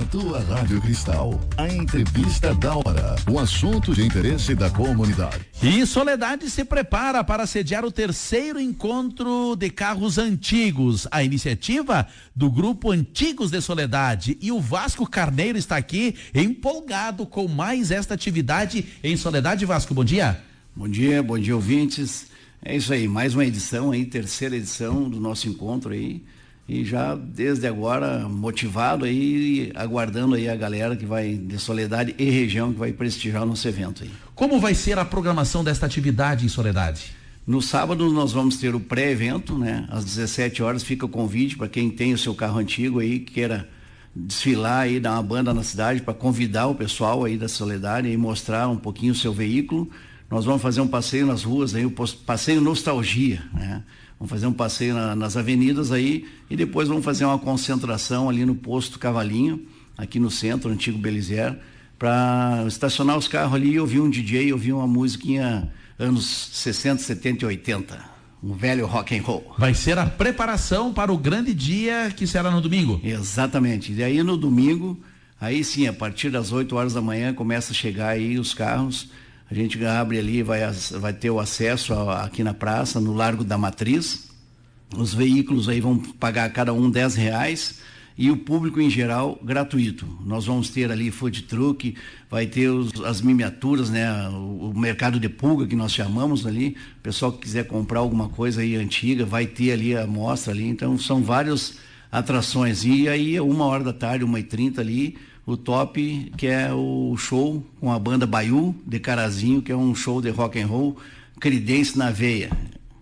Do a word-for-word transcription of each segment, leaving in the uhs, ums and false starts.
Na tua Rádio Cristal, a entrevista da hora, o assunto de interesse da comunidade. E Soledade se prepara para sediar o terceiro encontro de carros antigos. A iniciativa do grupo Antigos de Soledade, e o Vasco Carneiro está aqui empolgado com mais esta atividade em Soledade. Vasco, bom dia. Bom dia, bom dia, ouvintes. É isso aí, mais uma edição aí, terceira edição do nosso encontro aí. E já desde agora motivado aí, aguardando aí a galera que vai de Soledade e região que vai prestigiar o nosso evento aí. Como vai ser a programação desta atividade em Soledade? No sábado nós vamos ter o pré-evento, né? Às dezessete horas fica o convite para quem tem o seu carro antigo aí, que queira desfilar aí, dar uma banda na cidade, para convidar o pessoal aí da Soledade e mostrar um pouquinho o seu veículo. Nós vamos fazer um passeio nas ruas aí, o passeio nostalgia, né? Vamos fazer um passeio na, nas avenidas aí e depois vamos fazer uma concentração ali no posto Cavalinho, aqui no centro, antigo Belizier, para estacionar os carros ali e ouvir um D J, ouvir uma musiquinha anos sessenta, setenta e oitenta, um velho rock and roll. Vai ser a preparação para o grande dia que será no domingo. Exatamente. E aí no domingo, aí sim, a partir das oito horas da manhã começa a chegar aí os carros. A gente abre ali, vai, vai ter o acesso a, aqui na praça, no Largo da Matriz. Os veículos aí vão pagar cada um dez reais e o público em geral gratuito. Nós vamos ter ali food truck, vai ter os, as miniaturas, né? O, o mercado de pulga que nós chamamos ali. O pessoal que quiser comprar alguma coisa aí antiga, vai ter ali a mostra ali. Então são várias atrações. E aí uma hora da tarde, uma e trinta ali, o top, que é o show com a banda Baiú de Carazinho, que é um show de rock and roll, Creedence na veia.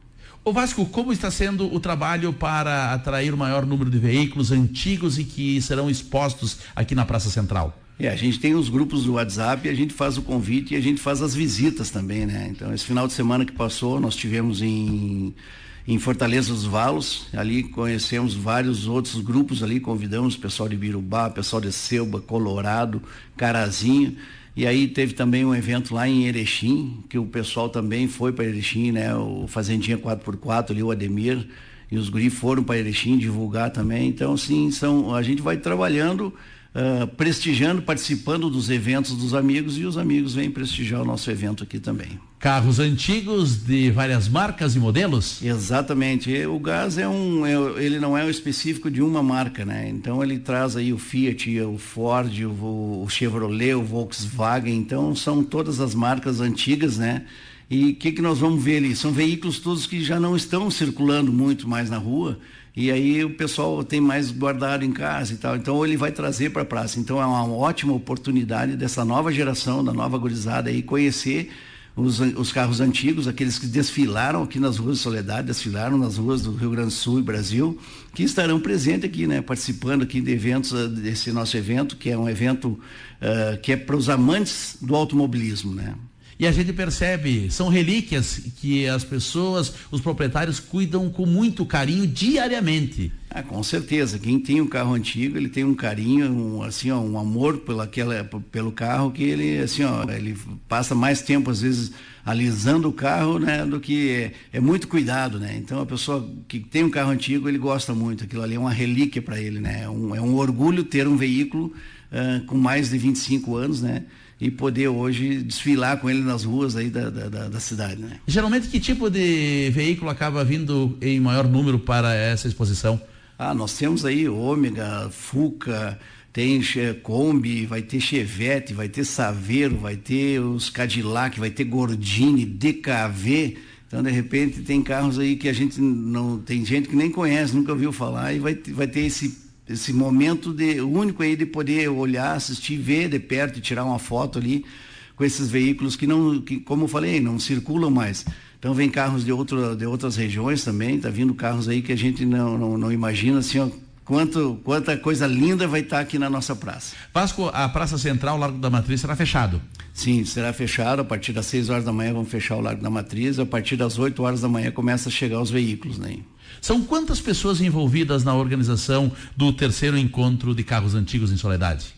Ô Vasco, como está sendo o trabalho para atrair o maior número de veículos antigos e que serão expostos aqui na Praça Central? É, a gente tem os grupos do WhatsApp, a gente faz o convite e a gente faz as visitas também, né? Então, esse final de semana que passou, nós tivemos em... em Fortaleza dos Valos, ali conhecemos vários outros grupos ali, convidamos o pessoal de Birubá, pessoal de Selba, Colorado, Carazinho, e aí teve também um evento lá em Erechim, que o pessoal também foi para Erechim, né, o Fazendinha quatro por quatro ali, o Ademir, e os guris foram para Erechim divulgar também. Então, assim, são, a gente vai trabalhando, Uh, prestigiando, participando dos eventos dos amigos, e os amigos vêm prestigiar o nosso evento aqui também. Carros antigos de várias marcas e modelos? Exatamente. O Gás é um, é, ele não é um específico de uma marca, né? Então ele traz aí o Fiat, o Ford, o, o Chevrolet, o Volkswagen. Então são todas as marcas antigas, né? E o que que nós vamos ver ali? São veículos todos que já não estão circulando muito mais na rua, e aí o pessoal tem mais guardado em casa e tal. Então ele vai trazer para a praça. Então é uma ótima oportunidade dessa nova geração, da nova gurizada aí, conhecer os, os carros antigos, aqueles que desfilaram aqui nas ruas de Soledade, desfilaram nas ruas do Rio Grande do Sul e Brasil, que estarão presentes aqui, né? Participando aqui de eventos, desse nosso evento, que é um evento uh, que é para os amantes do automobilismo, né? E a gente percebe, são relíquias que as pessoas, os proprietários cuidam com muito carinho diariamente. Ah, com certeza. Quem tem um carro antigo, ele tem um carinho, um, assim, ó, um amor pela, aquela, pelo carro, que ele, assim, ó, ele passa mais tempo, às vezes, alisando o carro, né, do que é, é muito cuidado, né? Então, a pessoa que tem um carro antigo, ele gosta muito. Aquilo ali é uma relíquia para ele, né? É um, é um orgulho ter um veículo uh, com mais de vinte e cinco anos, né? E poder hoje desfilar com ele nas ruas aí da, da, da cidade, né? Geralmente, que tipo de veículo acaba vindo em maior número para essa exposição? Ah, nós temos aí Ômega, Fuca, tem Kombi, vai ter Chevette, vai ter Saveiro, vai ter os Cadillac, vai ter Gordini, D K V. Então, de repente, tem carros aí que a gente não... Tem gente que nem conhece, nunca ouviu falar, e vai, vai ter esse... esse momento de, único aí de poder olhar, assistir, ver de perto e tirar uma foto ali com esses veículos que não, que, como eu falei, não circulam mais. Então vem carros de, outro, de outras regiões também, tá vindo carros aí que a gente não, não, não imagina, assim, ó, quanto, quanta coisa linda vai estar aqui na nossa praça. Vasco, a Praça Central, Largo da Matriz, será fechado? Sim, será fechado. A partir das seis horas da manhã vamos fechar o Largo da Matriz, a partir das oito horas da manhã começa a chegar os veículos, né? São quantas pessoas envolvidas na organização do terceiro encontro de carros antigos em Soledade?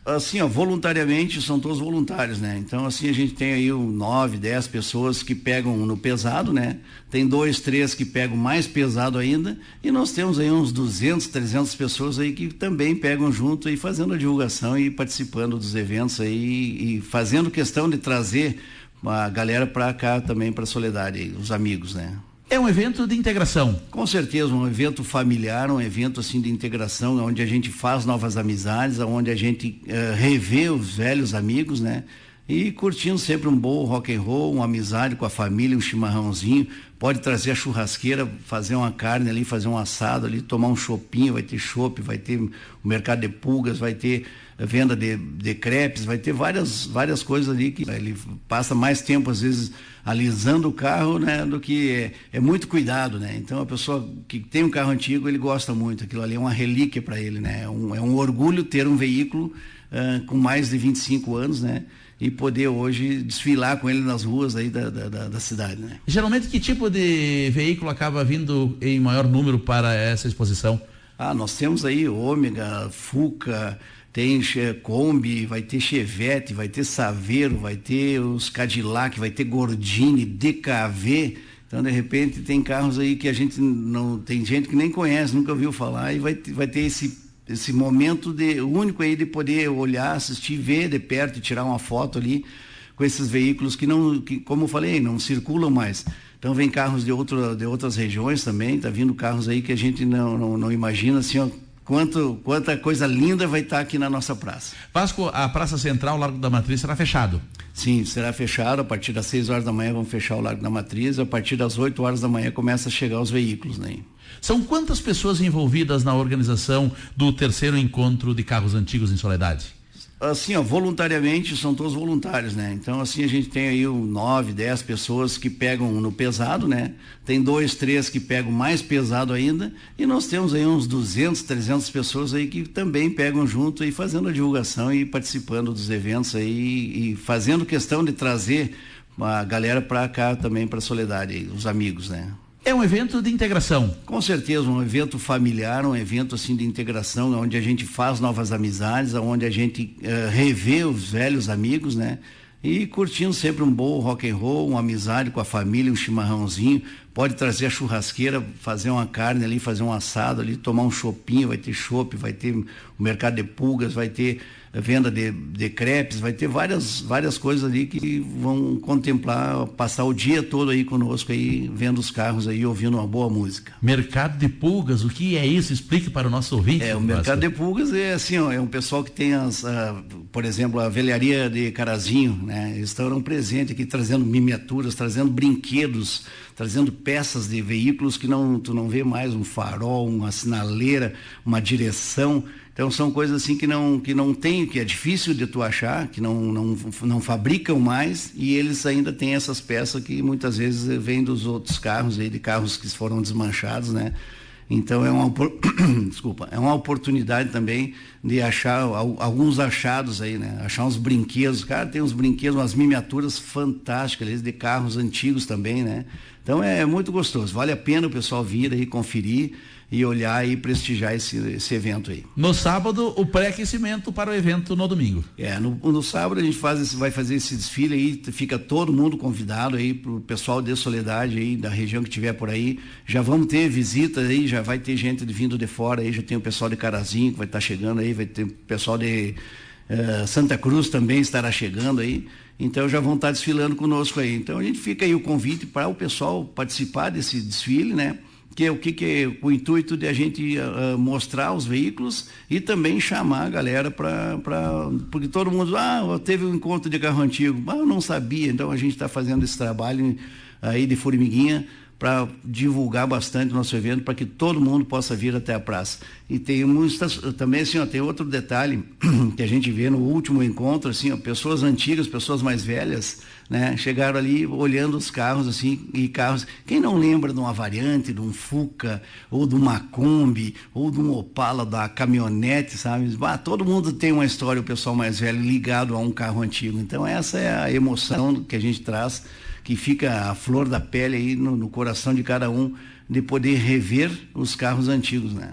Assim, ó, voluntariamente, são todos voluntários, né? Então, assim, a gente tem aí um, nove, dez pessoas que pegam no pesado, né? Tem dois, três que pegam mais pesado ainda, e nós temos aí uns duzentos, trezentas pessoas aí que também pegam junto e fazendo a divulgação e participando dos eventos aí e fazendo questão de trazer a galera para cá também, para a Soledade, aí, os amigos, né? É um evento de integração. Com certeza, um evento familiar, um evento assim de integração, onde a gente faz novas amizades, onde a gente uh, revê os velhos amigos, né? E curtindo sempre um bom rock and roll, uma amizade com a família, um chimarrãozinho, pode trazer a churrasqueira, fazer uma carne ali, fazer um assado ali, tomar um chopinho, vai ter chopp, vai ter o mercado de pulgas, vai ter venda de, de crepes, vai ter várias, várias coisas ali que ele passa mais tempo, às vezes, alisando o carro, né, do que é, é muito cuidado, né? Então a pessoa que tem um carro antigo, ele gosta muito, aquilo ali é uma relíquia para ele, né? É um, é um orgulho ter um veículo uh, com mais de vinte e cinco anos, né? E poder hoje desfilar com ele nas ruas aí da, da, da cidade, né? Geralmente, que tipo de veículo acaba vindo em maior número para essa exposição? Ah, nós temos aí Ômega, Fuca, tem Kombi, vai ter Chevette, vai ter Saveiro, vai ter os Cadillac, vai ter Gordini, D K V. Então, de repente, tem carros aí que a gente não... Tem gente que nem conhece, nunca ouviu falar, e vai, vai ter esse... esse momento de, único aí de poder olhar, assistir, ver de perto e tirar uma foto ali com esses veículos que não, que, como eu falei, não circulam mais. Então vem carros de, outro, de outras regiões também, tá vindo carros aí que a gente não, não, não imagina assim, ó, quanto, quanta coisa linda vai estar aqui na nossa praça. Vasco, a Praça Central, o Largo da Matriz, será fechado? Sim, será fechado, a partir das seis horas da manhã vamos fechar o Largo da Matriz, a partir das oito horas da manhã começa a chegar os veículos, né? São quantas pessoas envolvidas na organização do terceiro encontro de carros antigos em Soledade? Assim, ó, voluntariamente, são todos voluntários, né? Então, assim, a gente tem aí um, nove, dez pessoas que pegam no pesado, né? Tem dois, três que pegam mais pesado ainda, e nós temos aí uns duzentos, trezentas pessoas aí que também pegam junto e fazendo a divulgação e participando dos eventos aí e fazendo questão de trazer a galera para cá também, para a Soledade, aí, os amigos, né? É um evento de integração. Com certeza, um evento familiar, um evento assim de integração, onde a gente faz novas amizades, onde a gente uh, revê os velhos amigos, né? E curtindo sempre um bom rock and roll, uma amizade com a família, um chimarrãozinho, pode trazer a churrasqueira, fazer uma carne ali, fazer um assado ali, tomar um chopinho, vai ter chopp, vai ter o mercado de pulgas, vai ter venda de, de crepes, vai ter várias, várias coisas ali que vão contemplar, passar o dia todo aí conosco aí, vendo os carros aí, ouvindo uma boa música. Mercado de pulgas, o que é isso? Explique para o nosso ouvinte. É, o mercado de pulgas é assim, ó, é um pessoal que tem as, a, por exemplo, a velharia de Carazinho, né? Eles estão presentes aqui trazendo miniaturas, trazendo brinquedos, trazendo peças de veículos que não, tu não vê mais, um farol, uma sinaleira, uma direção. Então são coisas assim que não, que não tem, que é difícil de tu achar, que não, não, não fabricam mais, e eles ainda têm essas peças que muitas vezes vêm dos outros carros aí, de carros que foram desmanchados, né? Então é uma, desculpa, é uma oportunidade também de achar alguns achados aí, né? Achar uns brinquedos, cara, tem uns brinquedos, umas miniaturas fantásticas, de carros antigos também, né? Então é muito gostoso, vale a pena o pessoal vir aí conferir e olhar e prestigiar esse, esse evento aí. No sábado, o pré-aquecimento para o evento no domingo. É, no, no sábado a gente faz esse, vai fazer esse desfile aí, fica todo mundo convidado aí pro pessoal de Soledade aí, da região que tiver por aí. Já vamos ter visitas aí, já vai ter gente vindo de fora aí, já tem o pessoal de Carazinho que vai estar chegando aí, vai ter o pessoal de uh, Santa Cruz também estará chegando aí. Então já vão estar desfilando conosco aí. Então a gente fica aí o convite para o pessoal participar desse desfile, né? Que é o que, que é o intuito de a gente uh, mostrar os veículos e também chamar a galera para, porque todo mundo, ah, teve um encontro de carro antigo, ah, eu não sabia, então a gente está fazendo esse trabalho aí de formiguinha para divulgar bastante o nosso evento, para que todo mundo possa vir até a praça. E tem muitas, também assim, ó, tem outro detalhe que a gente vê no último encontro, assim, ó, pessoas antigas, pessoas mais velhas, né, chegaram ali olhando os carros, assim, e carros, quem não lembra de uma Variante, de um Fuca, ou de uma Kombi, ou de um Opala, da caminhonete, sabe? Ah, todo mundo tem uma história, o pessoal mais velho, ligado a um carro antigo. Então essa é a emoção que a gente traz, que fica a flor da pele aí no, no coração de cada um, de poder rever os carros antigos, né?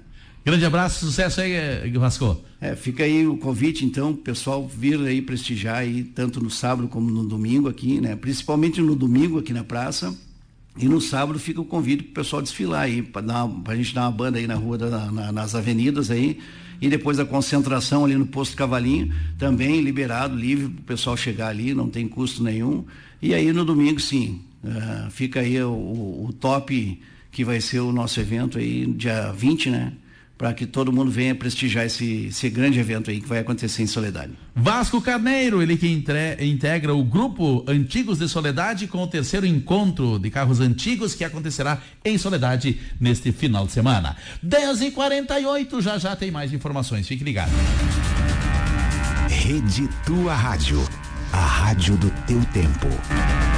Grande abraço, sucesso aí, Vasco. É, fica aí o convite, então, o pessoal vir aí prestigiar aí, tanto no sábado como no domingo aqui, né? Principalmente no domingo aqui na praça. E no sábado fica o convite para o pessoal desfilar aí, para a gente dar uma banda aí na rua, da, na, nas avenidas aí. E depois a concentração ali no Posto Cavalinho, também liberado, livre para o pessoal chegar ali, não tem custo nenhum. E aí no domingo, sim, uh, fica aí o, o top, que vai ser o nosso evento aí, dia vinte, né? Para que todo mundo venha prestigiar esse, esse grande evento aí que vai acontecer em Soledade. Vasco Carneiro, ele que entre, integra o grupo Antigos de Soledade com o terceiro encontro de carros antigos que acontecerá em Soledade neste final de semana. dez e quarenta e oito, já já tem mais informações, fique ligado. Rede Tua Rádio, a rádio do teu tempo.